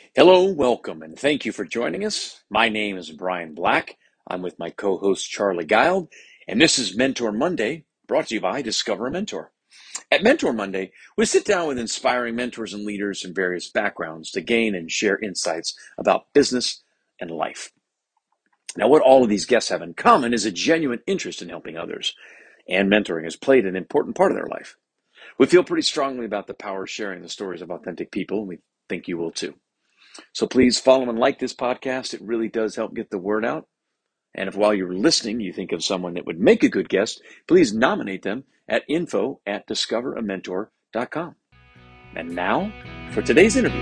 Hello, welcome, and thank you for joining us. My name is Brian Black. I'm with my co-host Charlie Guild, and this is Mentor Monday, brought to you by Discover a Mentor. At Mentor Monday, we sit down with inspiring mentors and leaders in various backgrounds to gain and share insights about business and life. Now, what all of these guests have in common is a genuine interest in helping others, and mentoring has played an important part of their life. We feel pretty strongly about the power of sharing the stories of authentic people, and we think you will too. So please follow and like this podcast. It really does help get the word out. And if while you're listening, you think of someone that would make a good guest, please nominate them at info@discoveramentor.com. And now for today's interview.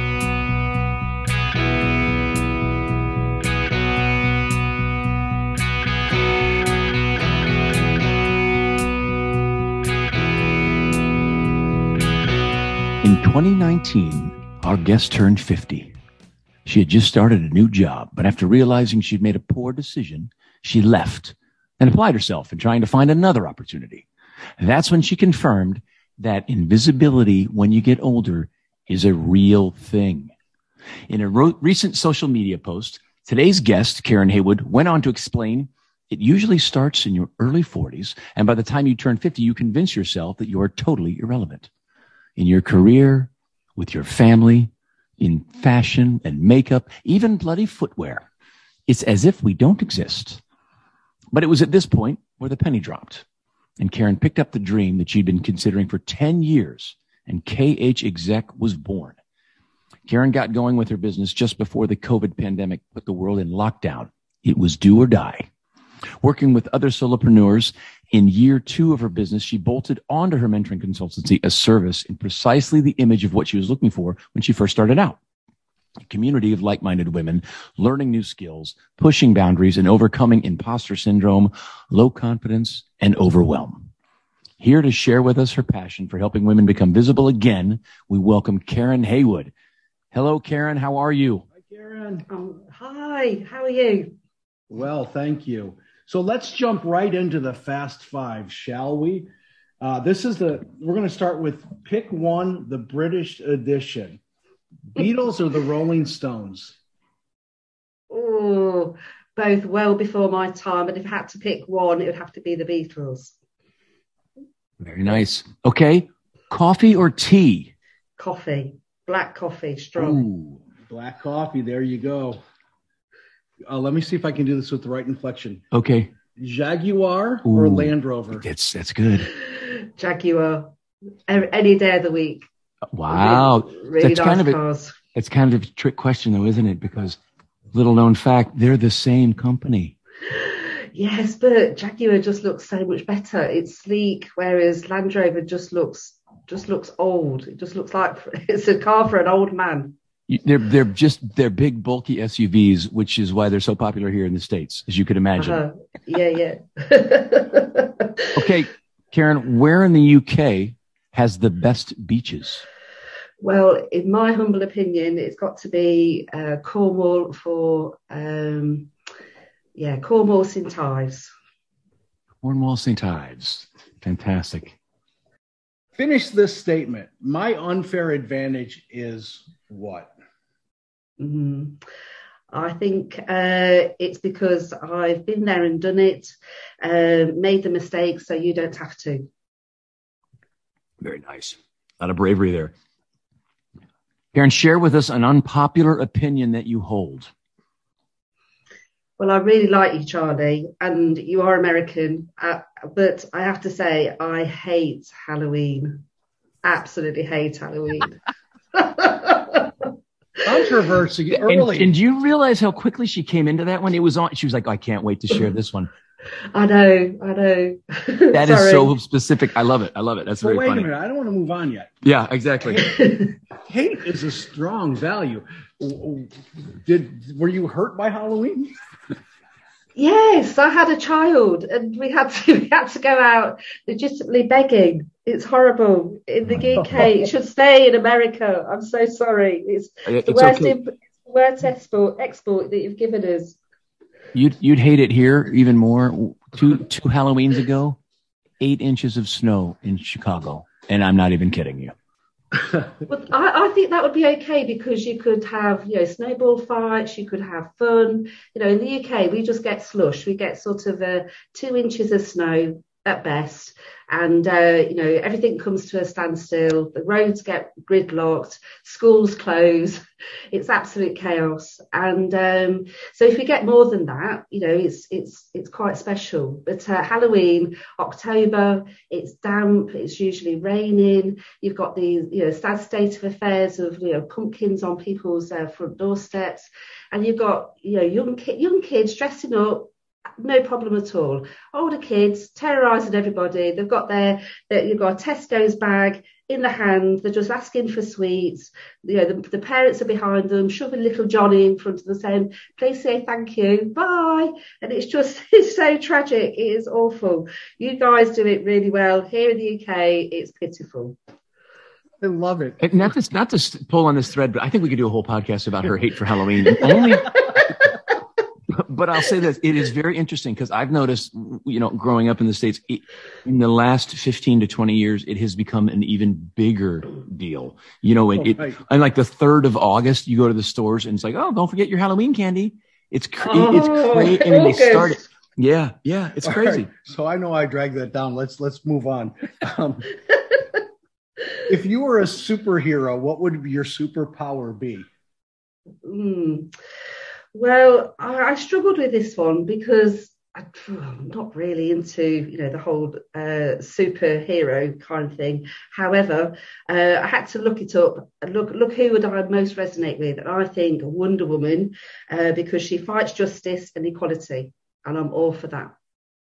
In 2019, our guest turned 50. She had just started a new job, but after realizing she'd made a poor decision, she left and applied herself in trying to find another opportunity. That's when she confirmed that invisibility when you get older is a real thing. In a recent social media post, today's guest, Karen Haywood, went on to explain it usually starts in your early 40s, and by the time you turn 50, you convince yourself that you are totally irrelevant. In your career, with your family, in fashion and makeup, even bloody footwear. It's as if we don't exist. But it was at this point where the penny dropped, and Karen picked up the dream that she'd been considering for 10 years, and KH Exec was born. Karen got going with her business just before the COVID pandemic put the world in lockdown. It was do or die. Working with other solopreneurs, in year 2 of her business, she bolted onto her mentoring consultancy a service in precisely the image of what she was looking for when she first started out. A community of like-minded women learning new skills, pushing boundaries, and overcoming imposter syndrome, low confidence, and overwhelm. Here to share with us her passion for helping women become visible again, we welcome Karen Haywood. Hello, Karen. How are you? Hi, Karen. Hi. How are you? Well, thank you. So let's jump right into the Fast Five, shall we? We're going to start with pick one, the British edition. Beatles or the Rolling Stones? Oh, both well before my time. But if I had to pick one, it would have to be the Beatles. Very nice. Okay. Coffee or tea? Coffee. Black coffee, strong. Ooh, black coffee. There you go. Let me see if I can do this with the right inflection. Okay. Jaguar or Land Rover? That's good. Jaguar. Any day of the week. Wow. Really nice cars. It's kind of a trick question, though, isn't it? Because little known fact, they're the same company. Yes, but Jaguar just looks so much better. It's sleek, whereas Land Rover just looks old. It just looks like it's a car for an old man. They're big, bulky SUVs, which is why they're so popular here in the States, as you could imagine. Yeah. Okay, Karen, where in the UK has the best beaches? Well, in my humble opinion, it's got to be Cornwall for Cornwall St Ives. Cornwall St Ives, fantastic. Finish this statement. My unfair advantage is what? Mm-hmm. I think it's because I've been there and done it, made the mistakes so you don't have to. Very nice. A lot of bravery there. Karen, share with us an unpopular opinion that you hold. Well, I really like you, Charlie, and you are American, but I have to say I hate Halloween. Absolutely hate Halloween. Controversy early. And do you realize how quickly she came into that when it was on? She was like, I can't wait to share this one. I know. That is so specific. I love it. That's very funny. Wait a minute. I don't want to move on yet. Yeah, exactly. Hate is a strong value. Were you hurt by Halloween? Yes, I had a child, and we had to go out legitimately begging. It's horrible in the UK. It should stay in America. I'm so sorry. It's the worst, okay. Worst export that you've given us. You'd hate it here even more. Two Halloweens ago, 8 inches of snow in Chicago, and I'm not even kidding you. Well, I think that would be okay because you could have, snowball fights, you could have fun. In the UK, we just get slush. We get sort of 2 inches of snow at best. And, everything comes to a standstill. The roads get gridlocked, schools close. It's absolute chaos. And so if we get more than that, it's quite special. But Halloween, October, it's damp. It's usually raining. You've got these, sad state of affairs of, pumpkins on people's front doorsteps. And you've got, young kids dressing up. No problem at all. Older kids terrorising everybody. They've got you've got a Tesco's bag in the hand. They're just asking for sweets. The parents are behind them, shoving little Johnny in front of them, saying, "Please say thank you, bye." And it's so tragic. It is awful. You guys do it really well. Here in the UK, it's pitiful. I love it. And not to pull on this thread, but I think we could do a whole podcast about her hate for Halloween. But I'll say this, it is very interesting because I've noticed, growing up in the States, in the last 15 to 20 years, it has become an even bigger deal. And like the 3rd of August, you go to the stores and it's like, oh, don't forget your Halloween candy. It's crazy. And they started. Yeah. It's crazy. Right. So I know I dragged that down. Let's move on. If you were a superhero, what would your superpower be? Well, I struggled with this one because I'm not really into, the whole superhero kind of thing. However, I had to look it up and look who would I most resonate with. And I think Wonder Woman, because she fights justice and equality. And I'm all for that.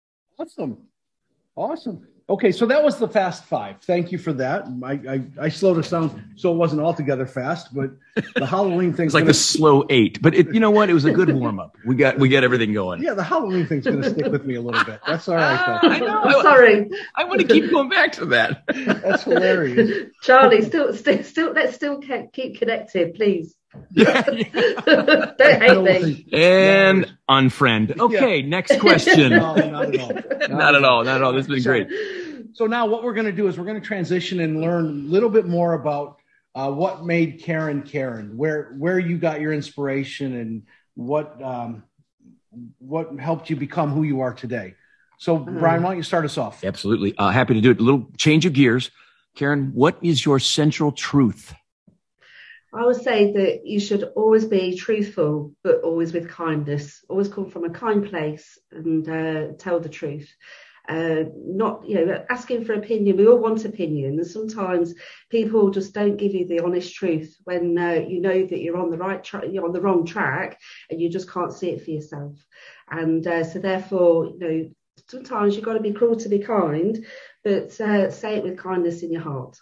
Awesome. Okay, so that was the Fast Five. Thank you for that. I slowed us down so it wasn't altogether fast, but the Halloween thing. It's like the slow 8, but you know what? It was a good warm up. We got everything going. Yeah, the Halloween thing's going to stick with me a little bit. That's all right. I know. I'm sorry. I want to keep going back to that. That's hilarious. Charlie, let's still keep connected, please. Don't hate me. And unfriend. Okay, next question. No, not at all. Not at all. This has been great. So now what we're going to do is we're going to transition and learn a little bit more about what made Karen, where you got your inspiration and what helped you become who you are today. So Brian, why don't you start us off? Absolutely. Happy to do it. A little change of gears. Karen, what is your central truth? I would say that you should always be truthful, but always with kindness. Always come from a kind place and tell the truth. Not, asking for opinion. We all want opinions. Sometimes people just don't give you the honest truth when you know that you're on the right track, you're on the wrong track, and you just can't see it for yourself. And so therefore, sometimes you've got to be cruel to be kind, but say it with kindness in your heart.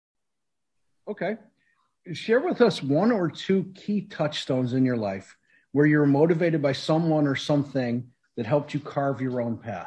Okay. Share with us one or two key touchstones in your life where you're motivated by someone or something that helped you carve your own path.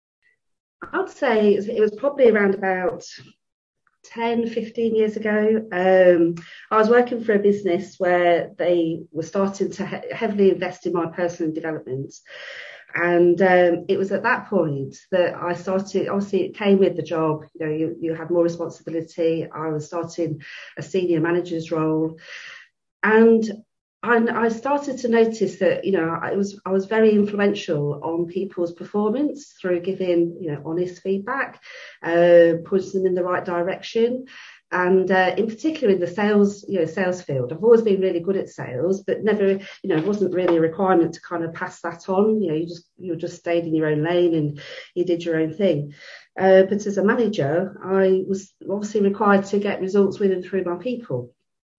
I'd say it was probably around about 10, 15 years ago. I was working for a business where they were starting to heavily invest in my personal development. And it was at that point that I started, obviously it came with the job, you had more responsibility. I was starting a senior manager's role. And I started to notice that, I was very influential on people's performance through giving, honest feedback, pushing them in the right direction. And in particular in the sales field, I've always been really good at sales, but never, it wasn't really a requirement to kind of pass that on. You just stayed in your own lane and you did your own thing. But as a manager, I was obviously required to get results with and through my people.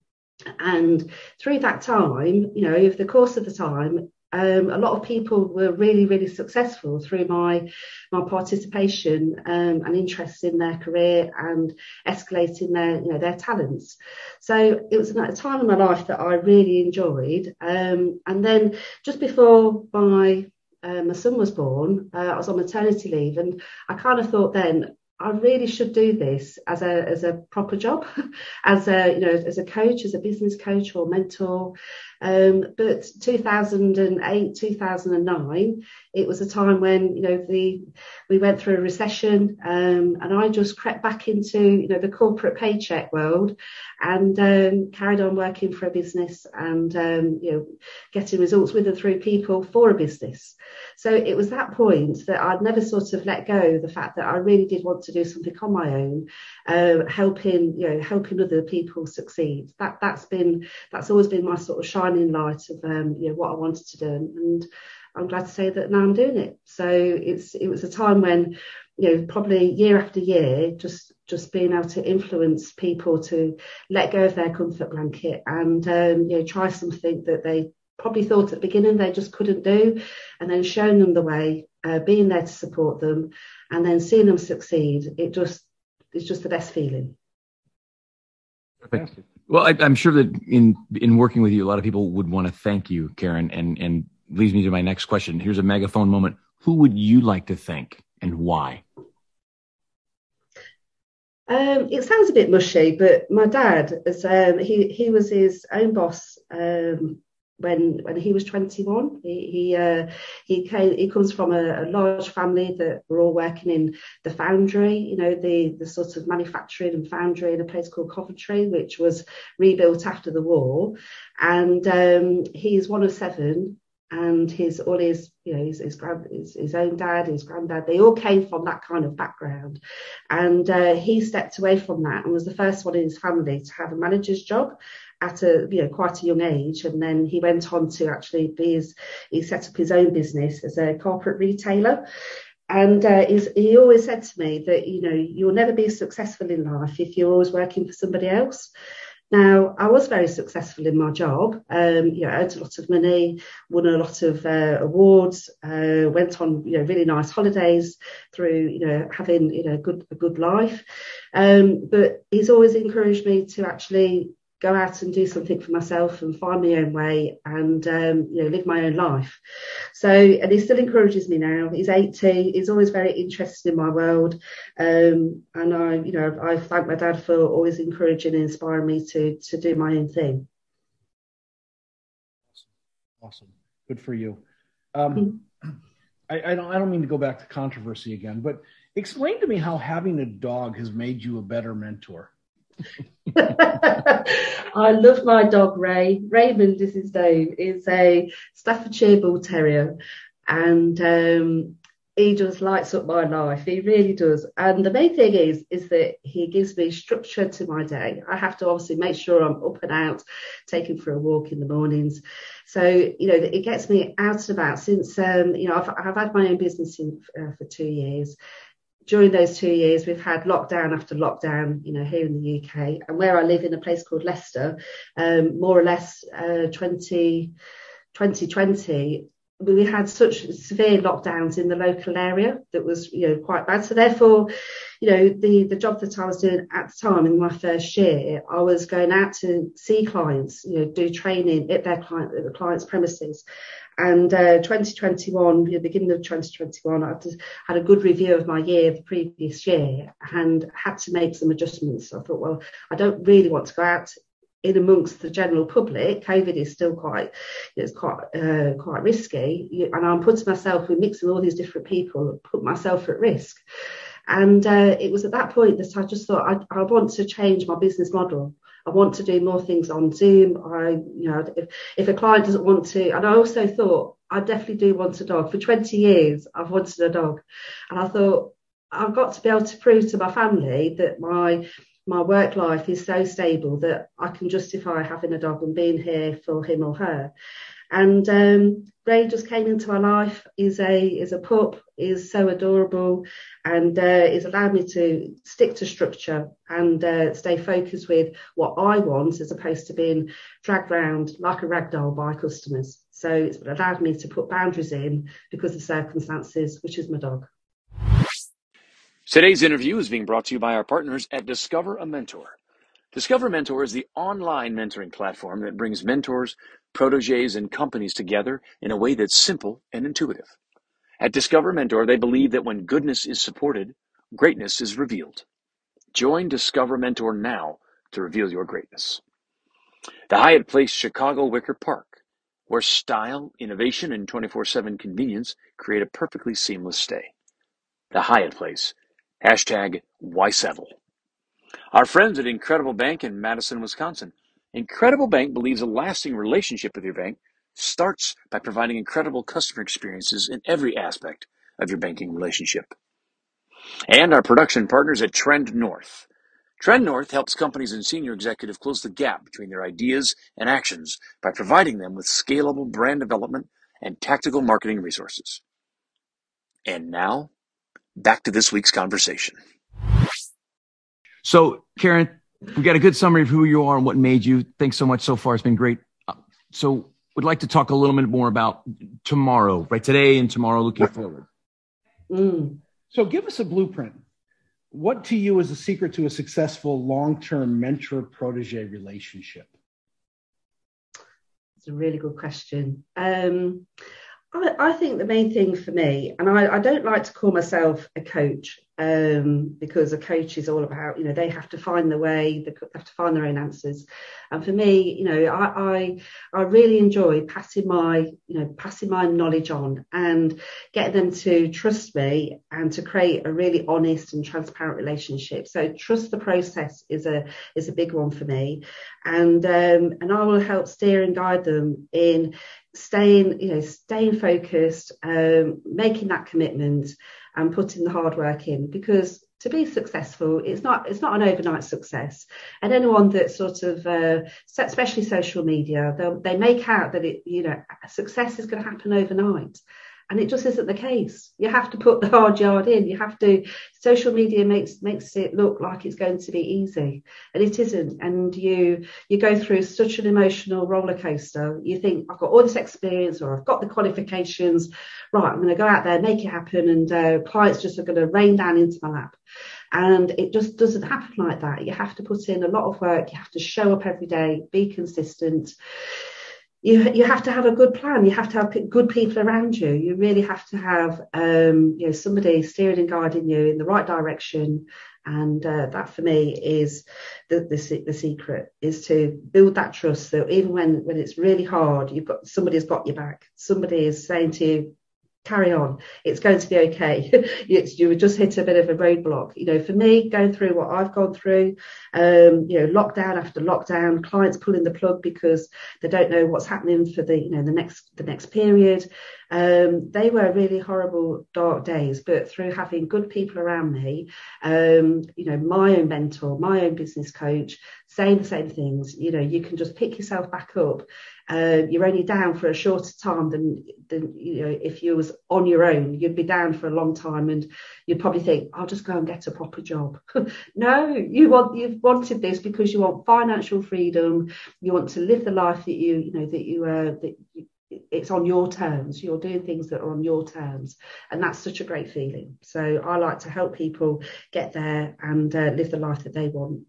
And through that time, over the course of the time, a lot of people were really, really successful through my participation and interest in their career and escalating their talents. So it was a time in my life that I really enjoyed. And then just before my son was born, I was on maternity leave, and I kind of thought then I really should do this as a proper job, as a coach, as a business coach or mentor. But 2008, 2009, it was a time when we went through a recession, and I just crept back into the corporate paycheck world, and carried on working for a business, and getting results with and through people for a business. So it was that point that I'd never sort of let go of the fact that I really did want to do something on my own, helping other people succeed. That's always been my sort of shining light of what I wanted to do, and I'm glad to say that now I'm doing it. So it was a time when probably year after year, just being able to influence people to let go of their comfort blanket and try something that they probably thought at the beginning they just couldn't do, and then showing them the way, being there to support them, and then seeing them succeed. It's just the best feeling. Perfect. Well, I'm sure that in working with you, a lot of people would want to thank you, Karen, and leads me to my next question. Here's a megaphone moment. Who would you like to thank and why? It sounds a bit mushy, but my dad, he was his own boss when he was 21. He comes from a large family that were all working in the foundry, the sort of manufacturing and foundry in a place called Coventry, which was rebuilt after the war. And he's one of seven. And his own dad, his granddad, they all came from that kind of background. And he stepped away from that and was the first one in his family to have a manager's job at quite a young age. And then he went on to actually he set up his own business as a corporate retailer. And he always said to me that, you'll never be successful in life if you're always working for somebody else. Now, I was very successful in my job, earned a lot of money, won a lot of awards, went on, really nice holidays through, having, a good life. But he's always encouraged me to actually go out and do something for myself and find my own way and, live my own life. So, and he still encourages me now. He's 80. He's always very interested in my world. And I thank my dad for always encouraging and inspiring me to do my own thing. Awesome. Good for you. I don't mean to go back to controversy again, but explain to me how having a dog has made you a better mentor. I love my dog, Ray. Raymond is his name. He's a Staffordshire Bull Terrier, and he just lights up my life. He really does. And the main thing is that he gives me structure to my day. I have to obviously make sure I'm up and out, taking for a walk in the mornings. So, it gets me out and about since, I've had my own business for 2 years. During those 2 years, we've had lockdown after lockdown, here in the UK. And where I live in a place called Leicester, more or less 2020, we had such severe lockdowns in the local area that was, quite bad. So therefore, the job that I was doing at the time in my first year, I was going out to see clients, do training at the client's premises. And 2021, the beginning of 2021, I had a good review of my year the previous year and had to make some adjustments. I thought, well, I don't really want to go out in amongst the general public. COVID is still quite risky, and I'm putting myself in mixing all these different people, put myself at risk. And it was at that point that I just thought I want to change my business model. I want to do more things on Zoom. If a client doesn't want to, and I also thought I definitely do want a dog. For 20 years, I've wanted a dog, and I thought I've got to be able to prove to my family that my work life is so stable that I can justify having a dog and being here for him or her. And Ray just came into my life. Is a pup, is so adorable, and it's allowed me to stick to structure and stay focused with what I want, as opposed to being dragged around like a rag doll by customers. So it's allowed me to put boundaries in because of circumstances, which is my dog. Today's interview is being brought to you by our partners at Discover a Mentor. Discover Mentor is the online mentoring platform that brings mentors, proteges, and companies together in a way that's simple and intuitive. At Discover Mentor, they believe that when goodness is supported, greatness is revealed. Join Discover Mentor now to reveal your greatness. The Hyatt Place Chicago Wicker Park, where style, innovation, and 24/7 convenience create a perfectly seamless stay. The Hyatt Place. Hashtag why settle? Our friends at Incredible Bank in Madison, Wisconsin. Incredible Bank believes a lasting relationship with your bank starts by providing incredible customer experiences in every aspect of your banking relationship. And our production partners at Trend North. Trend North helps companies and senior executives close the gap between their ideas and actions by providing them with scalable brand development and tactical marketing resources. And now, back to this week's conversation. So, Karen, we got a good summary of who you are and what made you. Thanks so much so far. It's been great. So would like to talk a little bit more about tomorrow, right? Today and tomorrow, looking forward. So give us a blueprint. What to you is the secret to a successful long-term mentor-protege relationship? It's a really good question. I think the main thing for me, and I don't like to call myself a coach, because a coach is all about, they have to find the way, they have to find their own answers. And for me, I really enjoy passing my knowledge on and getting them to trust me and to create a really honest and transparent relationship. So trust the process is a big one for me. And I will help steer and guide them in staying focused, making that commitment and putting the hard work in, because to be successful, it's not an overnight success. And anyone that sort of, especially social media, they make out that success is going to happen overnight. And it just isn't the case. You have to put the hard yard in. Social media makes it look like it's going to be easy, and it isn't. And you go through such an emotional roller coaster. You think, I've got all this experience, or I've got the qualifications. Right, I'm going to go out there, make it happen, and clients just are going to rain down into my lap. And it just doesn't happen like that. You have to put in a lot of work. You have to show up every day, be consistent. You have to have a good plan. You have to have good people around you. You really have to have somebody steering and guiding you in the right direction. And that for me is the secret, is to build that trust. So even when it's really hard, somebody's got your back. Somebody is saying to you, carry on, it's going to be okay. You would just hit a bit of a roadblock. For me, going through what I've gone through, lockdown after lockdown, clients pulling the plug because they don't know what's happening for the next period. They were really horrible, dark days, but through having good people around me, my own mentor, my own business coach, saying the same things, you can just pick yourself back up. You're only down for a shorter time than if you was on your own. You'd be down for a long time, and you'd probably think, I'll just go and get a proper job. No, you've wanted this because you want financial freedom. You want to live the life that it's on your terms. You're doing things that are on your terms, and that's such a great feeling. So I like to help people get there and live the life that they want.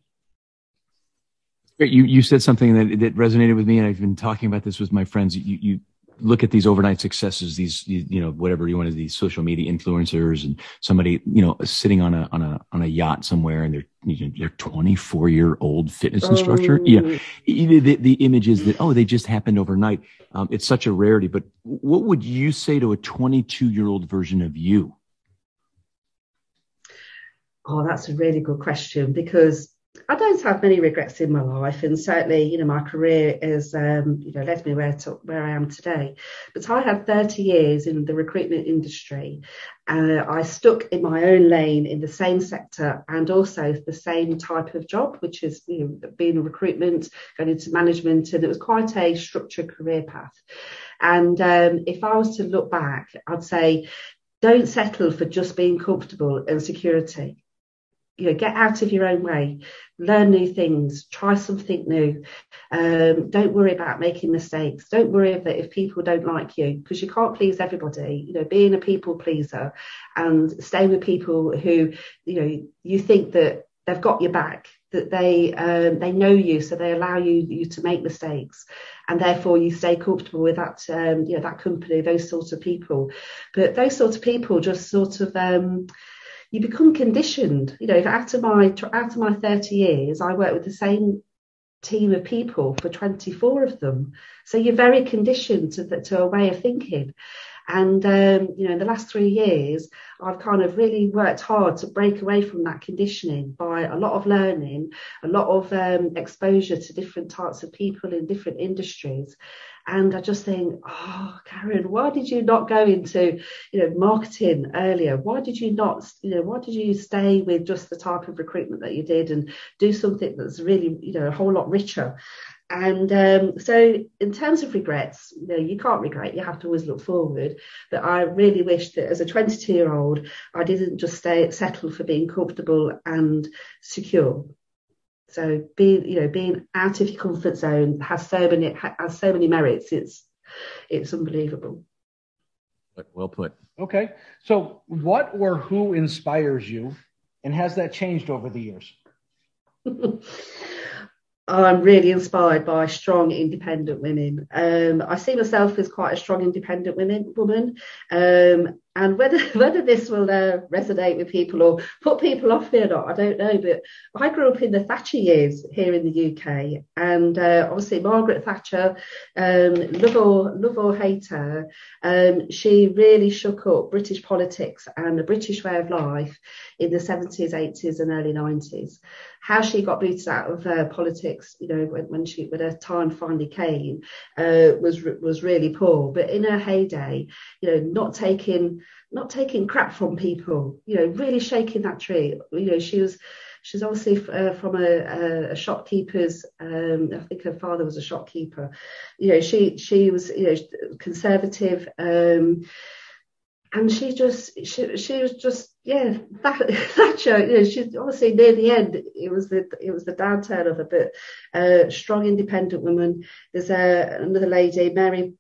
You said something that resonated with me, and I've been talking about this with my friends. You look at these overnight successes, these whatever you want, these social media influencers, and somebody sitting on a yacht somewhere, and they're 24-year-old fitness instructor. The image is that they just happened overnight. It's such a rarity. But what would you say to a 22-year-old version of you? Oh, that's a really good question, because I don't have many regrets in my life, and certainly, my career has, led me where I am today. But I had 30 years in the recruitment industry. I stuck in my own lane in the same sector, and also the same type of job, which is being in recruitment, going into management, and it was quite a structured career path. And if I was to look back, I'd say, don't settle for just being comfortable and security. Get out of your own way, learn new things, try something new. Don't worry about making mistakes. Don't worry if people don't like you, because you can't please everybody. Being a people pleaser and staying with people who, you think that they've got your back, that they know you, so they allow you to make mistakes, and therefore you stay comfortable with that that company, those sorts of people. But those sorts of people just sort of you become conditioned. You know, if after my 30 years, I worked with the same team of people for 24 of them. So you're very conditioned to a way of thinking. And, you know, in the last 3 years, I've kind of really worked hard to break away from that conditioning by a lot of learning, a lot of exposure to different types of people in different industries. And I just think, oh, Karen, why did you not go into, you know, marketing earlier? Why did you not, you know, why did you stay with just the type of recruitment that you did and do something that's really, you know, a whole lot richer? And so in terms of regrets, you know, you can't regret, you have to always look forward. But I really wish that as a 22-year-old, I didn't just settle for being comfortable and secure. So being out of your comfort zone has so many merits. It's unbelievable. Well put. Okay. So what or who inspires you, and has that changed over the years? I'm really inspired by strong, independent women. I see myself as quite a strong, independent woman. And whether this will resonate with people or put people off me or not, I don't know. But I grew up in the Thatcher years here in the UK, and obviously Margaret Thatcher, love or hate her, she really shook up British politics and the British way of life in the 70s, 80s, and early 90s. How she got booted out of politics, you know, when her time finally came, was really poor. But in her heyday, you know, not taking crap from people, you know, really shaking that tree. You know, she's obviously from a shopkeeper's. I think her father was a shopkeeper. You know, she was, you know, conservative. And she was just Thatcher. You know, she's obviously near the end. It was the downturn of her, but strong, independent woman. There's another lady,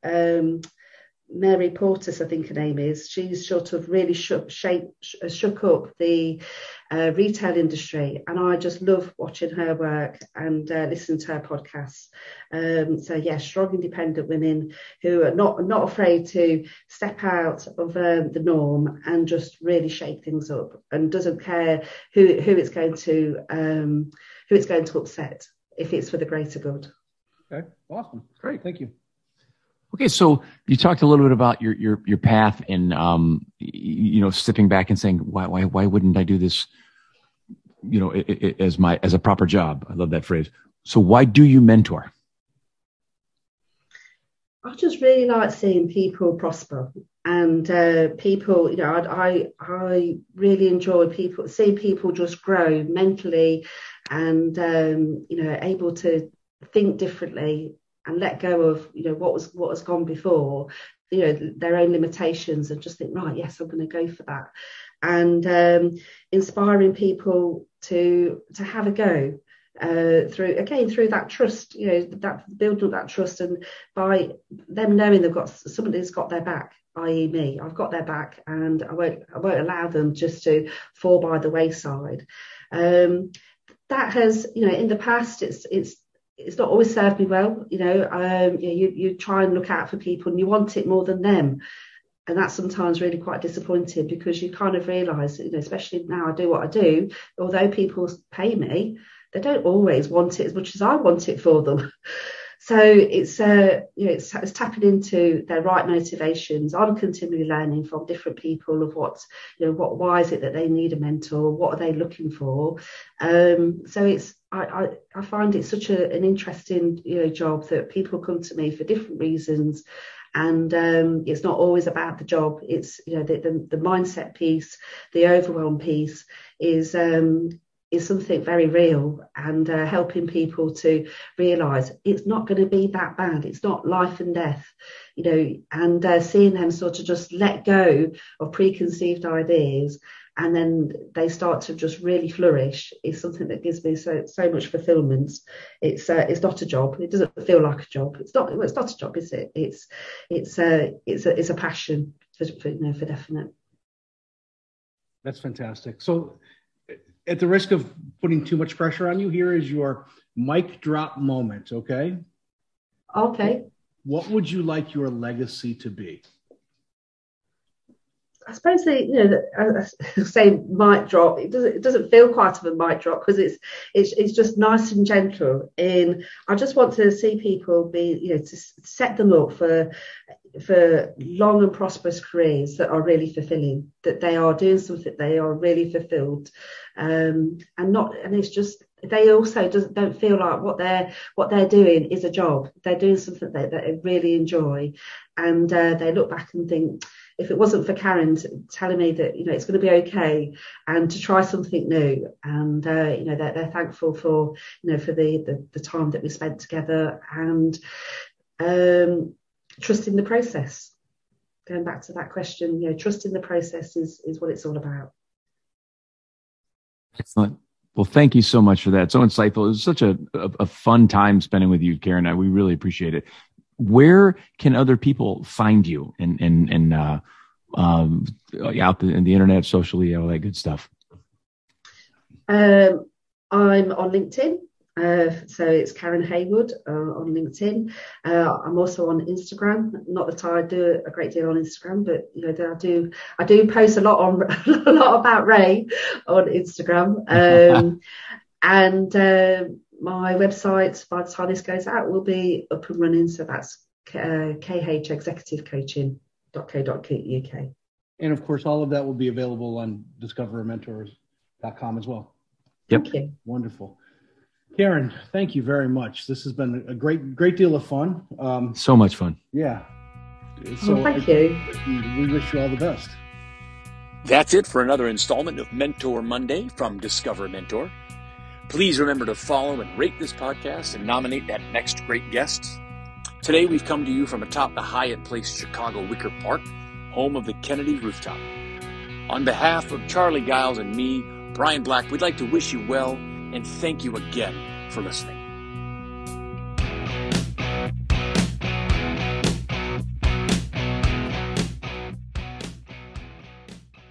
Mary Portas, I think her name is. She's sort of really shook up the retail industry, and I just love watching her work and listening to her podcasts. So yeah, strong, independent women who are not afraid to step out of the norm and just really shake things up, and doesn't care who it's going to upset if it's for the greater good. Okay, awesome, great, thank you. Okay, so you talked a little bit about your path and you know, stepping back and saying why wouldn't I do this, you know, as a proper job. I love that phrase. So why do you mentor? I just really like seeing people prosper, and people, you know, I really enjoy seeing people just grow mentally, and you know, able to think differently and let go of, you know, what has gone before, you know, their own limitations, and just think, right, yes, I'm going to go for that. And inspiring people to have a go through that trust, you know, that building up that trust, and by them knowing they've got somebody who's got their back, i.e. me. I've got their back, and I won't allow them just to fall by the wayside. That has, you know, in the past, it's not always served me well. You know, you try and look out for people and you want it more than them. And that's sometimes really quite disappointing, because you kind of realise, you know, especially now I do what I do, although people pay me, they don't always want it as much as I want it for them. So it's, you know, it's tapping into their right motivations. I'm continually learning from different people of what, you know, why is it that they need a mentor? What are they looking for? So it's, I find it such an interesting, you know, job that people come to me for different reasons. And it's not always about the job. It's, you know, the mindset piece, the overwhelm piece is something very real, and helping people to realise it's not going to be that bad. It's not life and death, you know, and seeing them sort of just let go of preconceived ideas, and then they start to just really flourish, is something that gives me so much fulfilment. It's not a job. It doesn't feel like a job. It's not a job, is it? It's a passion for definite. That's fantastic. So, at the risk of putting too much pressure on you, here is your mic drop moment, okay? Okay. What would you like your legacy to be? I suppose say mic drop. It doesn't feel quite of a mic drop because it's just nice and gentle. And I just want to see people to set them up for long and prosperous careers that are really fulfilling. That they are doing something they are really fulfilled, and it's just. They also don't feel like what they're doing is a job. They're doing something that they really enjoy, and they look back and think, if it wasn't for Karen telling me that it's going to be okay and to try something new, and they're thankful for for the time that we spent together, and trusting the process. Going back to that question, trusting the process is what it's all about. Excellent. Well, thank you so much for that. So insightful. It was such a fun time spending with you, Karen. We really appreciate it. Where can other people find you and out in the internet, socially, all that good stuff? I'm on LinkedIn. So it's Karen Haywood on LinkedIn. I'm also on Instagram. Not that I do a great deal on Instagram, but I do post a lot about Ray on Instagram. And my website, by the time this goes out, will be up and running. So that's khexecutivecoaching.co.uk. And of course, all of that will be available on discovermentors.com as well. Yep. Thank you. Wonderful. Karen, thank you very much. This has been a great deal of fun. So much fun. Yeah. So thank you. We wish you all the best. That's it for another installment of Mentor Monday from Discover a Mentor. Please remember to follow and rate this podcast and nominate that next great guest. Today we've come to you from atop the Hyatt Place Chicago Wicker Park, home of the Kennedy Rooftop. On behalf of Charlie Giles and me, Brian Black, we'd like to wish you well and thank you again for listening.